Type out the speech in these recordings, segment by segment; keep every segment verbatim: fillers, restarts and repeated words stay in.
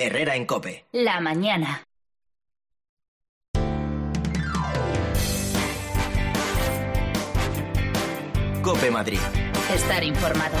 Herrera en COPE. La mañana. COPE Madrid. Estar informado.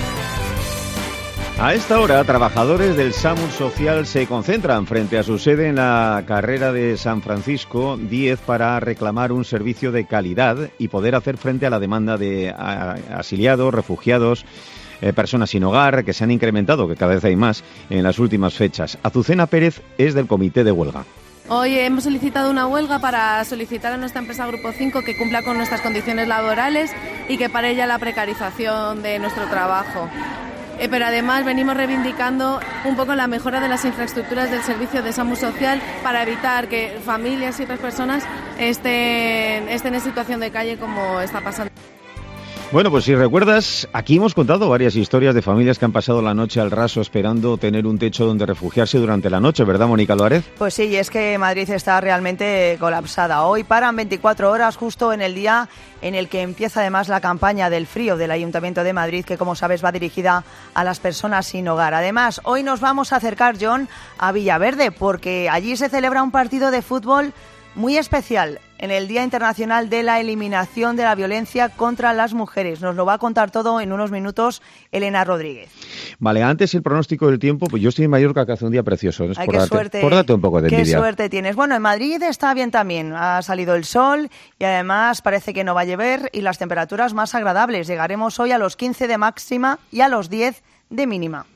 A esta hora, trabajadores del SAMUR Social se concentran frente a su sede en la carrera de San Francisco diez para reclamar un servicio de calidad y poder hacer frente a la demanda de asiliados, refugiados, eh, personas sin hogar, que se han incrementado, que cada vez hay más en las últimas fechas. Azucena Pérez es del comité de huelga. Hoy hemos solicitado una huelga para solicitar a nuestra empresa Grupo cinco que cumpla con nuestras condiciones laborales y que pare ya la precarización de nuestro trabajo. Eh, pero además venimos reivindicando un poco la mejora de las infraestructuras del servicio de SAMUR Social para evitar que familias y otras personas estén, estén en situación de calle como está pasando. Bueno, pues si recuerdas, aquí hemos contado varias historias de familias que han pasado la noche al raso esperando tener un techo donde refugiarse durante la noche, ¿verdad, Mónica Álvarez? Pues sí, y es que Madrid está realmente colapsada. Hoy paran veinticuatro horas justo en el día en el que empieza además la campaña del frío del Ayuntamiento de Madrid, que como sabes va dirigida a las personas sin hogar. Además, hoy nos vamos a acercar, John, a Villaverde, porque allí se celebra un partido de fútbol muy especial en el Día Internacional de la Eliminación de la Violencia contra las Mujeres. Nos lo va a contar todo en unos minutos Elena Rodríguez. Vale, antes el pronóstico del tiempo, pues yo estoy en Mallorca, que hace un día precioso. Ay, por qué darte, suerte, por darte un poco de envidia. Qué suerte tienes. Bueno, en Madrid está bien también. Ha salido el sol y además parece que no va a llover y las temperaturas más agradables. Llegaremos hoy a los quince de máxima y a los diez de mínima.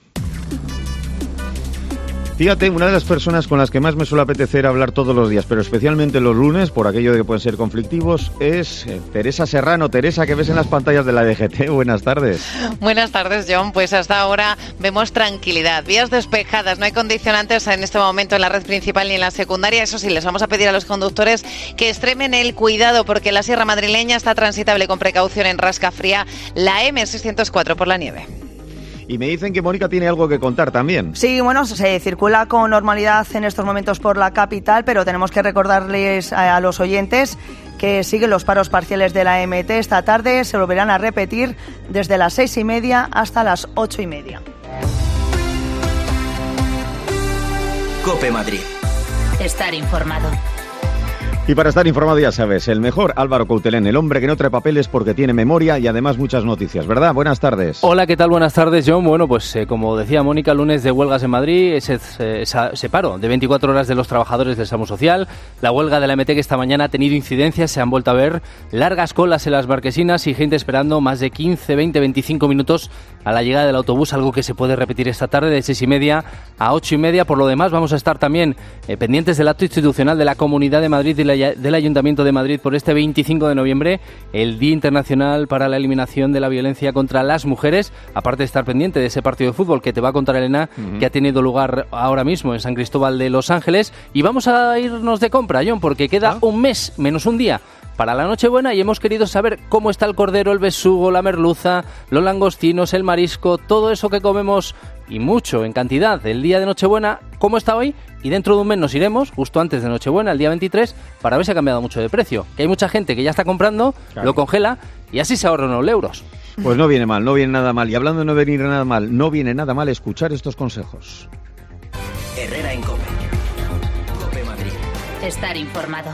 Fíjate, una de las personas con las que más me suele apetecer hablar todos los días, pero especialmente los lunes, por aquello de que pueden ser conflictivos, es eh, Teresa Serrano. Teresa, que ves en las pantallas de la D G T. Buenas tardes. Buenas tardes, John. Pues hasta ahora vemos tranquilidad, vías despejadas, no hay condicionantes en este momento en la red principal ni en la secundaria. Eso sí, les vamos a pedir a los conductores que extremen el cuidado porque la sierra madrileña está transitable con precaución en Rascafría, la eme seiscientos cuatro por la nieve. Y me dicen que Mónica tiene algo que contar también. Sí, bueno, se circula con normalidad en estos momentos por la capital, pero tenemos que recordarles a, a los oyentes que siguen los paros parciales de la eme te. Esta tarde se volverán a repetir desde las seis y media hasta las ocho y media. COPE Madrid. Estar informado. Y para estar informado, ya sabes, el mejor, Álvaro Coutelén, el hombre que no trae papeles porque tiene memoria y además muchas noticias, ¿verdad? Buenas tardes. Hola, ¿qué tal? Buenas tardes, John. Bueno, pues eh, como decía Mónica, lunes de huelgas en Madrid, ese, ese, ese paro de veinticuatro horas de los trabajadores del SAMUR Social, la huelga de la eme te que esta mañana ha tenido incidencias, se han vuelto a ver largas colas en las marquesinas y gente esperando más de quince, veinte, veinticinco minutos a la llegada del autobús, algo que se puede repetir esta tarde de seis y media a ocho y media. Por lo demás, vamos a estar también eh, pendientes del acto institucional de la Comunidad de Madrid y la, del Ayuntamiento de Madrid por este veinticinco de noviembre, el Día Internacional para la Eliminación de la Violencia contra las Mujeres, aparte de estar pendiente de ese partido de fútbol que te va a contar Elena, uh-huh. que ha tenido lugar ahora mismo en San Cristóbal de Los Ángeles. Y vamos a irnos de compra, John, porque queda ¿Ah? un mes menos un día para la Nochebuena y hemos querido saber cómo está el cordero, el besugo, la merluza, los langostinos, el marisco, todo eso que comemos y mucho en cantidad el día de Nochebuena, cómo está hoy. Y dentro de un mes nos iremos, justo antes de Nochebuena, el día veintitrés, para ver si ha cambiado mucho de precio. Que hay mucha gente que ya está comprando, claro. lo congela y así se ahorran unos euros. Pues no viene mal, no viene nada mal. Y hablando de no venir nada mal, no viene nada mal escuchar estos consejos. Herrera en COPE. COPE Madrid. Estar informado.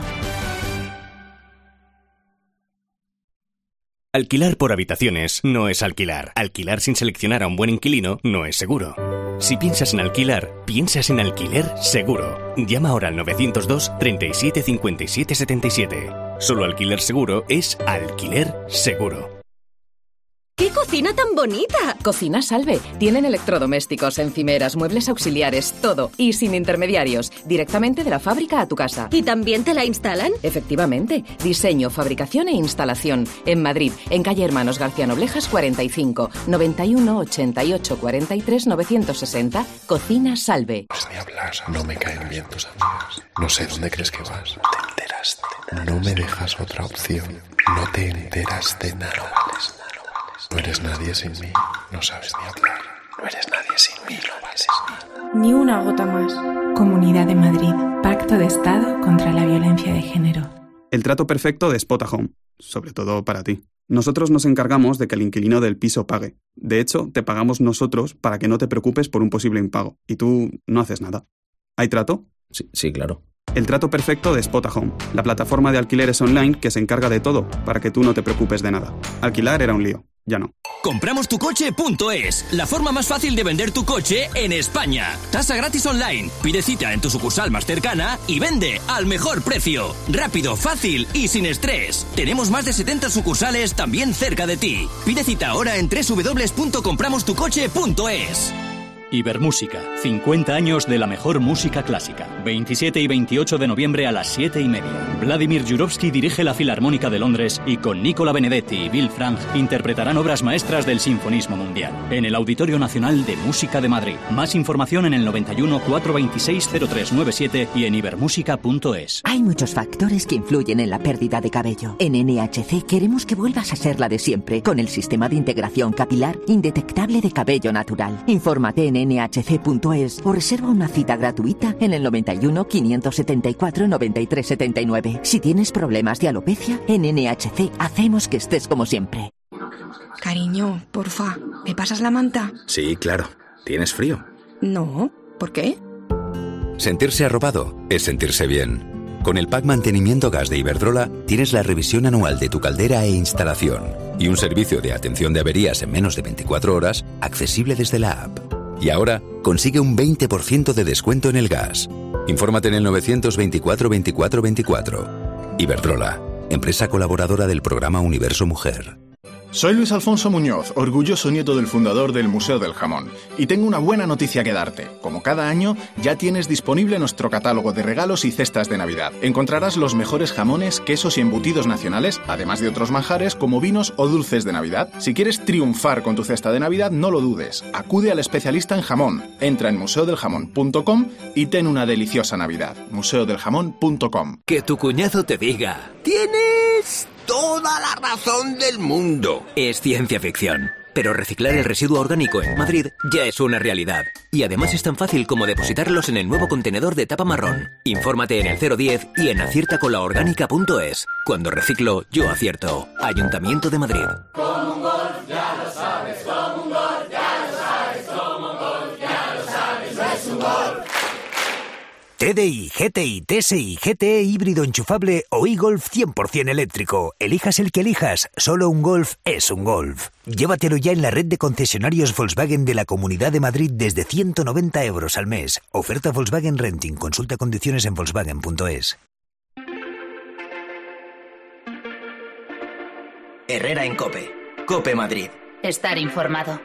Alquilar por habitaciones no es alquilar. Alquilar sin seleccionar a un buen inquilino no es seguro. Si piensas en alquilar, piensas en Alquiler Seguro. Llama ahora al novecientos dos, treinta y siete, cincuenta y siete, setenta y siete. Solo Alquiler Seguro es Alquiler Seguro. ¡Qué cocina tan bonita! Cocina Salve. Tienen electrodomésticos, encimeras, muebles auxiliares, todo. Y sin intermediarios. Directamente de la fábrica a tu casa. ¿Y también te la instalan? Efectivamente. Diseño, fabricación e instalación. En Madrid, en calle Hermanos García Noblejas cuarenta y cinco. noventa y uno, ochenta y ocho, cuarenta y tres, novecientos sesenta. Cocina Salve. Pues ni hablar. No me caen bien tus amigas. No sé dónde crees que vas. Te enteraste. No me dejas otra opción. No te enteras de nada. No eres nadie sin mí, no sabes ni hablar. No eres nadie sin mí, no vales nada. Ni una gota más. Comunidad de Madrid. Pacto de Estado contra la violencia de género. El trato perfecto de Spotahome, sobre todo para ti. Nosotros nos encargamos de que el inquilino del piso pague. De hecho, te pagamos nosotros para que no te preocupes por un posible impago. Y tú no haces nada. ¿Hay trato? Sí, sí, claro. El trato perfecto de Spotahome, la plataforma de alquileres online que se encarga de todo para que tú no te preocupes de nada. Alquilar era un lío, ya no. Compramos tu coche punto es, la forma más fácil de vender tu coche en España. Tasa gratis online. Pide cita en tu sucursal más cercana y vende al mejor precio. Rápido, fácil y sin estrés. Tenemos más de setenta sucursales también cerca de ti. Pide cita ahora en doble u doble u doble u punto compramos tu coche punto es. Ibermúsica, cincuenta años de la mejor música clásica. veintisiete y veintiocho de noviembre a las siete y media. Vladimir Jurovsky dirige la Filarmónica de Londres y con Nicola Benedetti y Bill Frank interpretarán obras maestras del sinfonismo mundial en el Auditorio Nacional de Música de Madrid. Más información en el noventa y uno, cuatrocientos veintiséis, cero tres noventa y siete y en ibermúsica punto es. Hay muchos factores que influyen en la pérdida de cabello. En N H C queremos que vuelvas a ser la de siempre con el sistema de integración capilar indetectable de cabello natural. Infórmate en N H C punto es o reserva una cita gratuita en el noventa y uno, quinientos setenta y cuatro, noventa y tres setenta y nueve. Si tienes problemas de alopecia, en N H C hacemos que estés como siempre. Cariño, porfa, ¿me pasas la manta? Sí, claro. ¿Tienes frío? No, ¿por qué? Sentirse arropado es sentirse bien. Con el pack Mantenimiento Gas de Iberdrola tienes la revisión anual de tu caldera e instalación y un servicio de atención de averías en menos de veinticuatro horas accesible desde la app. Y ahora consigue un veinte por ciento de descuento en el gas. Infórmate en el novecientos veinticuatro veinticuatro veinticuatro. Iberdrola, empresa colaboradora del programa Universo Mujer. Soy Luis Alfonso Muñoz, orgulloso nieto del fundador del Museo del Jamón, y tengo una buena noticia que darte. Como cada año, ya tienes disponible nuestro catálogo de regalos y cestas de Navidad. Encontrarás los mejores jamones, quesos y embutidos nacionales, además de otros manjares como vinos o dulces de Navidad. Si quieres triunfar con tu cesta de Navidad, no lo dudes. Acude al especialista en jamón. Entra en museo del jamón punto com y ten una deliciosa Navidad. museo del jamón punto com. Que tu cuñado te diga: ¡tienes toda la razón del mundo! Es ciencia ficción. Pero reciclar el residuo orgánico en Madrid ya es una realidad. Y además es tan fácil como depositarlos en el nuevo contenedor de tapa marrón. Infórmate en el cero diez y en acierta con la orgánica punto es. Cuando reciclo, yo acierto. Ayuntamiento de Madrid. Como un gol, ya lo sabes. Como un gol, ya lo sabes. Como un gol, ya lo sabes. No es un gol. T D I, G T I, T S I, G T E híbrido enchufable o e-Golf cien por ciento eléctrico. Elijas el que elijas, solo un Golf es un Golf. Llévatelo ya en la red de concesionarios Volkswagen de la Comunidad de Madrid desde ciento noventa euros al mes. Oferta Volkswagen Renting. Consulta condiciones en volkswagen punto es. Herrera en COPE. COPE Madrid. Estar informado.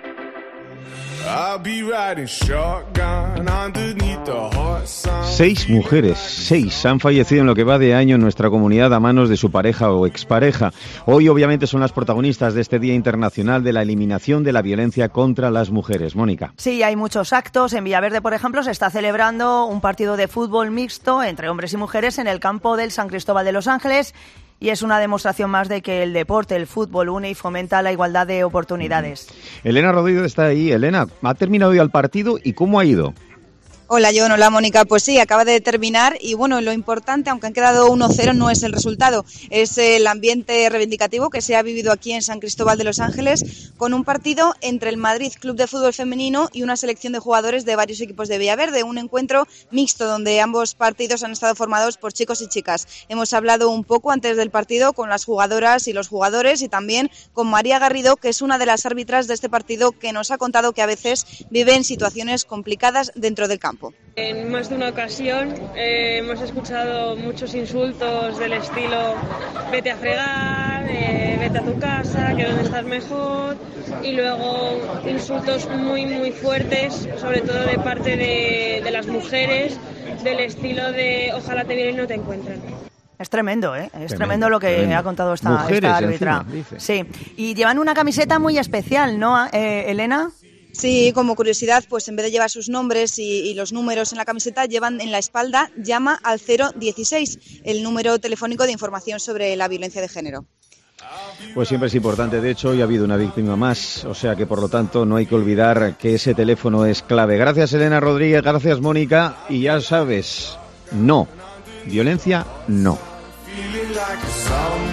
Seis mujeres, seis, han fallecido en lo que va de año en nuestra comunidad a manos de su pareja o expareja. Hoy, obviamente, son las protagonistas de este Día Internacional de la Eliminación de la Violencia contra las Mujeres. Mónica. Sí, hay muchos actos. En Villaverde, por ejemplo, se está celebrando un partido de fútbol mixto entre hombres y mujeres en el campo del San Cristóbal de los Ángeles. Y es una demostración más de que el deporte, el fútbol, une y fomenta la igualdad de oportunidades. Elena Rodríguez está ahí. Elena, ¿ha terminado ya el partido y cómo ha ido? Hola, John. Hola, Mónica. Pues sí, acaba de terminar y bueno, lo importante, aunque han quedado uno cero, no es el resultado, es el ambiente reivindicativo que se ha vivido aquí en San Cristóbal de los Ángeles con un partido entre el Madrid Club de Fútbol Femenino y una selección de jugadores de varios equipos de Villaverde, un encuentro mixto donde ambos partidos han estado formados por chicos y chicas. Hemos hablado un poco antes del partido con las jugadoras y los jugadores y también con María Garrido, que es una de las árbitras de este partido, que nos ha contado que a veces viven situaciones complicadas dentro del campo. En más de una ocasión eh, hemos escuchado muchos insultos del estilo vete a fregar, eh, vete a tu casa, que donde estás mejor, y luego insultos muy muy fuertes, sobre todo de parte de, de las mujeres, del estilo de ojalá te vienen y no te encuentren. Es tremendo, ¿eh? Es tremendo, tremendo lo que tremendo. ha contado esta, Mujeres, esta árbitra. Encima, sí, y llevan una camiseta muy especial, ¿no, eh, Elena? Sí, como curiosidad, pues en vez de llevar sus nombres y, y los números en la camiseta, llevan en la espalda llama al cero dieciséis, el número telefónico de información sobre la violencia de género. Pues siempre es importante. De hecho, hoy ha habido una víctima más, o sea que por lo tanto no hay que olvidar que ese teléfono es clave. Gracias, Elena Rodríguez, gracias, Mónica, y ya sabes, no, violencia no.